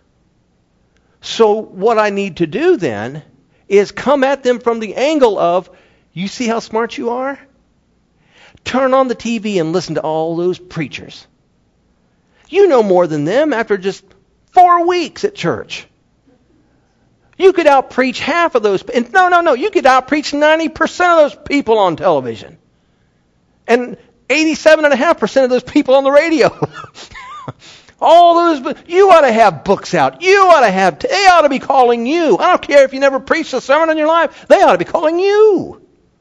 So what I need to do then is come at them from the angle of, you see how smart you are? Turn on the T V and listen to all those preachers. You know more than them after just four weeks at church. You could out-preach half of those. And no, no, no. You could out-preach ninety percent of those people on television. And eighty-seven point five percent of those people on the radio. All those, you ought to have books out. You ought to have, they ought to be calling you. I don't care if you never preached a sermon in your life. They ought to be calling you.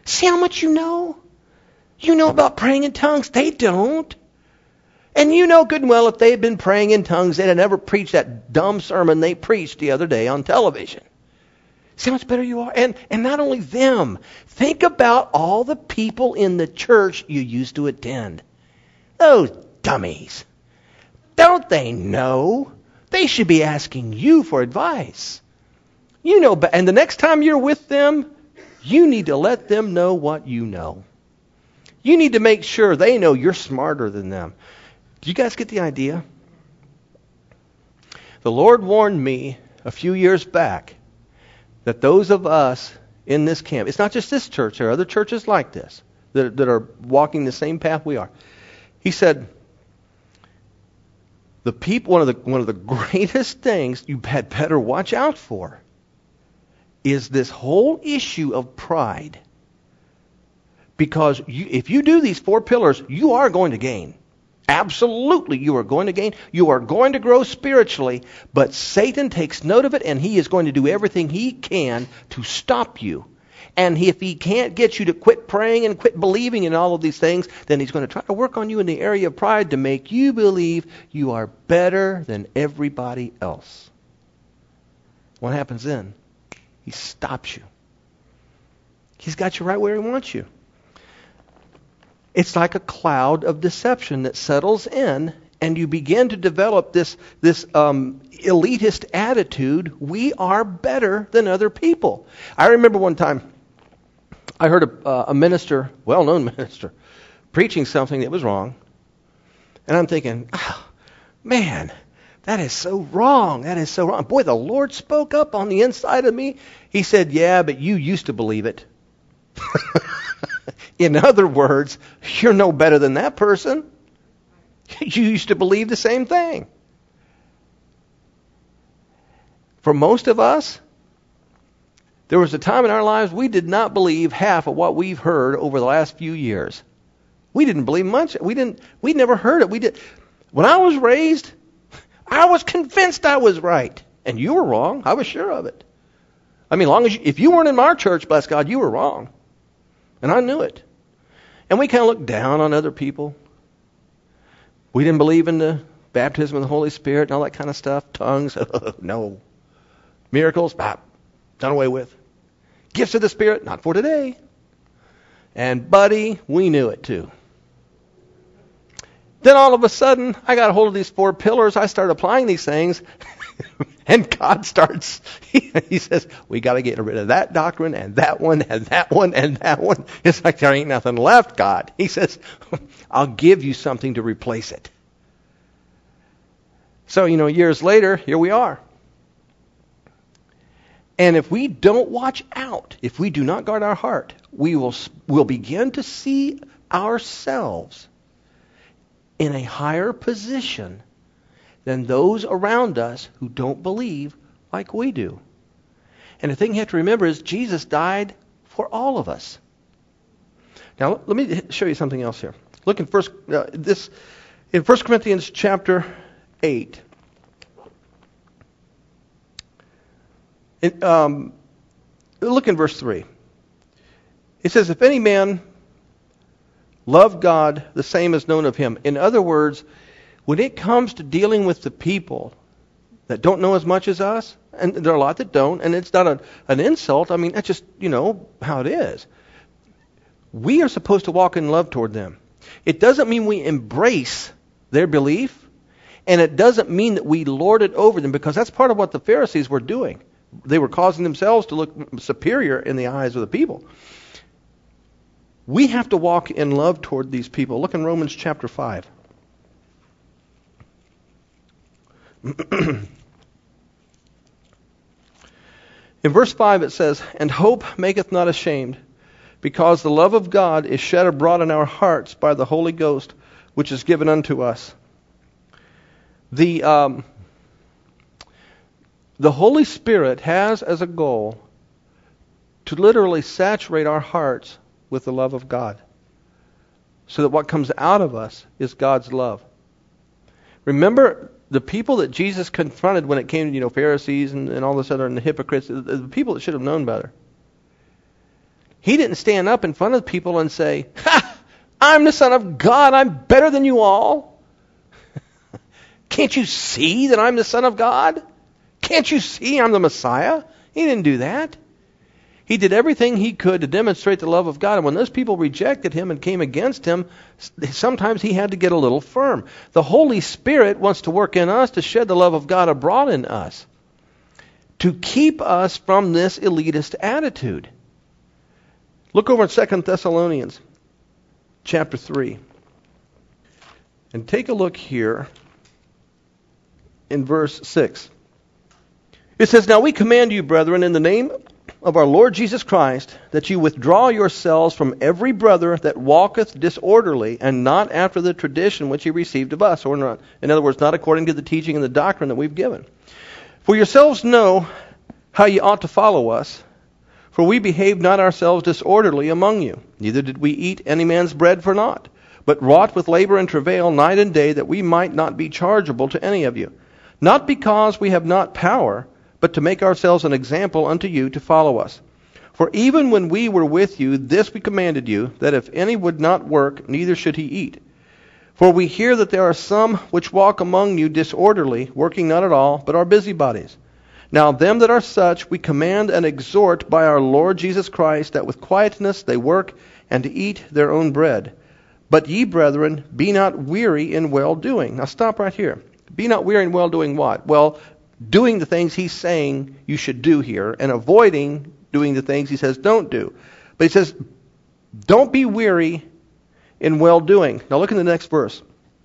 See how much you know? You know about praying in tongues. They don't. And you know good and well if they had been praying in tongues, they'd have never preached that dumb sermon they preached the other day on television. See how much better you are? And and not only them. Think about all the people in the church you used to attend. Those dummies. Don't they know? They should be asking you for advice. You know, and the next time you're with them, you need to let them know what you know. You need to make sure they know you're smarter than them. Do you guys get the idea? The Lord warned me a few years back that those of us in this camp, it's not just this church, there are other churches like this that, that are walking the same path we are. He said, the people, one of the one of the greatest things you had better watch out for is this whole issue of pride. Because you, if you do these four pillars, you are going to gain. Absolutely, you are going to gain. You are going to grow spiritually, but Satan takes note of it, and he is going to do everything he can to stop you. And if he can't get you to quit praying and quit believing in all of these things, then he's going to try to work on you in the area of pride to make you believe you are better than everybody else. What happens then? He stops you. He's got you right where he wants you. It's like a cloud of deception that settles in, and you begin to develop this, this um, elitist attitude. We are better than other people. I remember one time I heard a, uh, a minister, well-known minister, preaching something that was wrong. And I'm thinking, oh, man, that is so wrong. That is so wrong. Boy, the Lord spoke up on the inside of me. He said, yeah, but you used to believe it. In other words, you're no better than that person. You used to believe the same thing. For most of us, there was a time in our lives we did not believe half of what we've heard over the last few years. We didn't believe much. We didn't. We never heard it. We did. When I was raised, I was convinced I was right, and you were wrong. I was sure of it. I mean, long as you, if you weren't in our church, bless God, you were wrong. And I knew it. And we kind of looked down on other people. We didn't believe in the baptism of the Holy Spirit and all that kind of stuff. Tongues, no. Miracles, bah, done away with. Gifts of the Spirit, not for today. And buddy, we knew it too. Then all of a sudden, I got a hold of these four pillars. I started applying these things. And God starts, he, he says, we got to get rid of that doctrine and that one and that one and that one. It's like there ain't nothing left, God. He says, I'll give you something to replace it. So, you know, years later, here we are. And if we don't watch out, if we do not guard our heart, we will will begin to see ourselves in a higher position than those around us who don't believe like we do. And the thing you have to remember is Jesus died for all of us. Now, let me show you something else here. Look in first uh, this in First Corinthians chapter eight. It, um, look in verse three. It says, "If any man love God, the same is known of him." In other words, when it comes to dealing with the people that don't know as much as us, and there are a lot that don't, and it's not a, an insult. I mean, that's just, you know, how it is. We are supposed to walk in love toward them. It doesn't mean we embrace their belief, and it doesn't mean that we lord it over them, because that's part of what the Pharisees were doing. They were causing themselves to look superior in the eyes of the people. We have to walk in love toward these people. Look in Romans chapter five. In verse five it says, "And hope maketh not ashamed, because the love of God is shed abroad in our hearts by the Holy Ghost, which is given unto us." The um, the Holy Spirit has as a goal to literally saturate our hearts with the love of God, so that what comes out of us is God's love. Remember, the people that Jesus confronted when it came to, you know, Pharisees and, and all this other, and the hypocrites, the, the people that should have known better. He didn't stand up in front of people and say, "Ha! I'm the Son of God. I'm better than you all. Can't you see that I'm the Son of God? Can't you see I'm the Messiah?" He didn't do that. He did everything he could to demonstrate the love of God. And when those people rejected him and came against him, sometimes he had to get a little firm. The Holy Spirit wants to work in us to shed the love of God abroad in us, to keep us from this elitist attitude. Look over in Second Thessalonians chapter three. And take a look here in verse six. It says, "Now we command you, brethren, in the name of our Lord Jesus Christ, that you withdraw yourselves from every brother that walketh disorderly, and not after the tradition which he received of us." Or not, in other words, not according to the teaching and the doctrine that we've given. "For yourselves know how ye ought to follow us. For we behaved not ourselves disorderly among you, neither did we eat any man's bread for naught, but wrought with labor and travail night and day, that we might not be chargeable to any of you. Not because we have not power, but to make ourselves an example unto you to follow us. For even when we were with you, this we commanded you, that if any would not work, neither should he eat. For we hear that there are some which walk among you disorderly, working not at all, but are busybodies. Now them that are such we command and exhort by our Lord Jesus Christ, that with quietness they work, and to eat their own bread. But ye, brethren, be not weary in well-doing." Now stop right here. Be not weary in well-doing what? Well, doing the things he's saying you should do here, and avoiding doing the things he says don't do. But he says, don't be weary in well-doing. Now look in the next verse.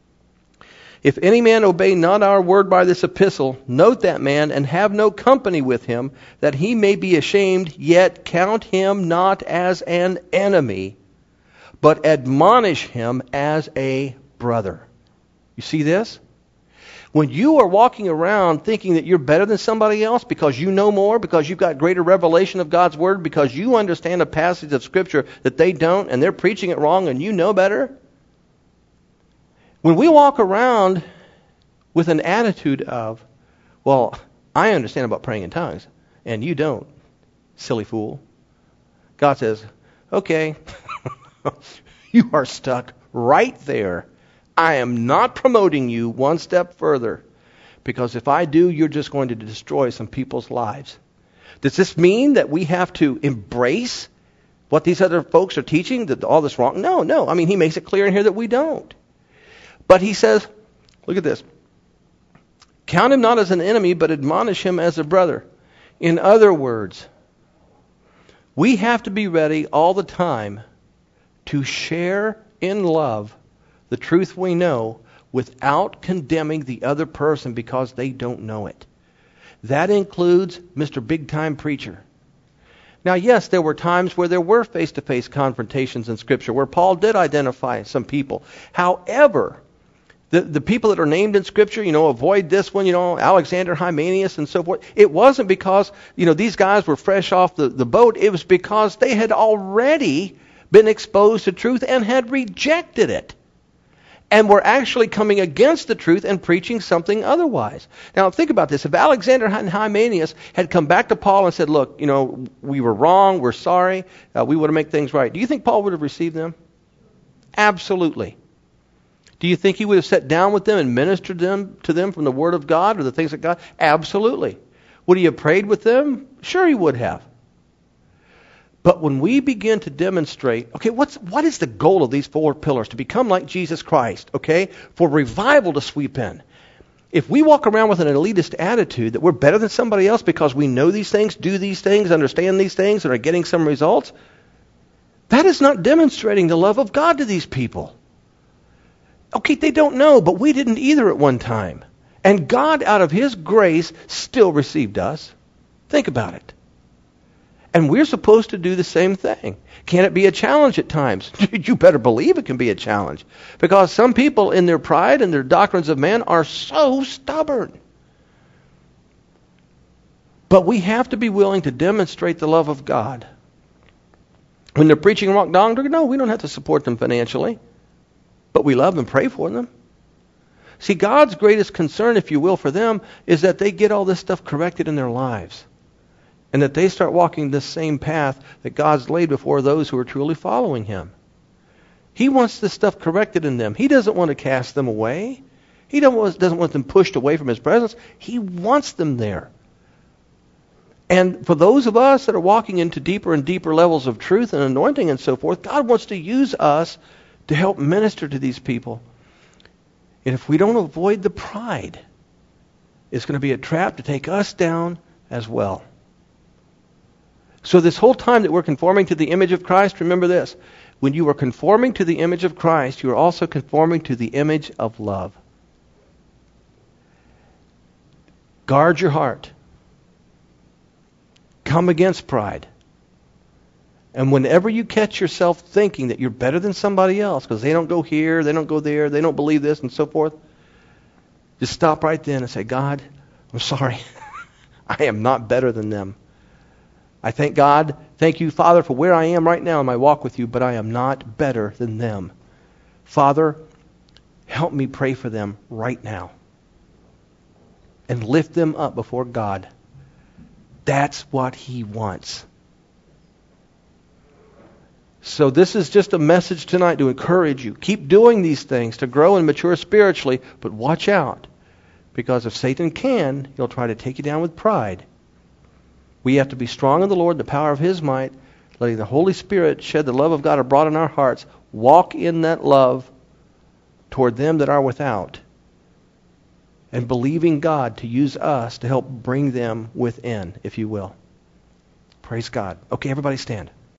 "If any man obey not our word by this epistle, note that man, and have no company with him, that he may be ashamed, yet count him not as an enemy, but admonish him as a brother." You see this? When you are walking around thinking that you're better than somebody else because you know more, because you've got greater revelation of God's Word, because you understand a passage of Scripture that they don't, and they're preaching it wrong and you know better. When we walk around with an attitude of, well, I understand about praying in tongues, and you don't, silly fool. God says, okay, you are stuck right there. I am not promoting you one step further, because if I do, you're just going to destroy some people's lives. Does this mean that we have to embrace what these other folks are teaching, that all this wrong? No, no. I mean, he makes it clear in here that we don't. But he says, look at this. "Count him not as an enemy, but admonish him as a brother." In other words, we have to be ready all the time to share in love the truth we know without condemning the other person because they don't know it. That includes Mister Big-Time Preacher. Now, yes, there were times where there were face-to-face confrontations in Scripture, where Paul did identify some people. However, the, the people that are named in Scripture, you know, avoid this one, you know, Alexander, Hymenaeus, and so forth. It wasn't because, you know, these guys were fresh off the, the boat. It was because they had already been exposed to truth and had rejected it, and were actually coming against the truth and preaching something otherwise. Now, think about this. If Alexander and Hymenaeus had come back to Paul and said, look, you know, we were wrong, we're sorry, uh, we want to make things right, do you think Paul would have received them? Absolutely. Do you think he would have sat down with them and ministered them to them from the Word of God or the things of God? Absolutely. Would he have prayed with them? Sure he would have. But when we begin to demonstrate, okay, what's what is the goal of these four pillars? To become like Jesus Christ, okay? For revival to sweep in. If we walk around with an elitist attitude that we're better than somebody else because we know these things, do these things, understand these things, and are getting some results, that is not demonstrating the love of God to these people. Okay, they don't know, but we didn't either at one time. And God, out of His grace, still received us. Think about it. And we're supposed to do the same thing. Can it be a challenge at times? You better believe it can be a challenge. Because some people in their pride and their doctrines of man are so stubborn. But we have to be willing to demonstrate the love of God. When they're preaching wrong doctrine, no, we don't have to support them financially. But we love and pray for them. See, God's greatest concern, if you will, for them is that they get all this stuff corrected in their lives. and that they start walking the same path that God's laid before those who are truly following Him. He wants this stuff corrected in them. He doesn't want to cast them away. He doesn't want them pushed away from His presence. He wants them there. And for those of us that are walking into deeper and deeper levels of truth and anointing and so forth, God wants to use us to help minister to these people. And if we don't avoid the pride, it's going to be a trap to take us down as well. So this whole time that we're conforming to the image of Christ, remember this. When you are conforming to the image of Christ, you are also conforming to the image of love. Guard your heart. Come against pride. And whenever you catch yourself thinking that you're better than somebody else, because they don't go here, they don't go there, they don't believe this, and so forth, just stop right then and say, God, I'm sorry. I am not better than them. I thank God, thank you, Father, for where I am right now in my walk with you, but I am not better than them. Father, help me pray for them right now. And lift them up before God. That's what He wants. So this is just a message tonight to encourage you. Keep doing these things to grow and mature spiritually, but watch out. Because if Satan can, he'll try to take you down with pride. We have to be strong in the Lord, the power of His might, letting the Holy Spirit shed the love of God abroad in our hearts. Walk in that love toward them that are without. And believing God to use us to help bring them within, if you will. Praise God. Okay, everybody stand.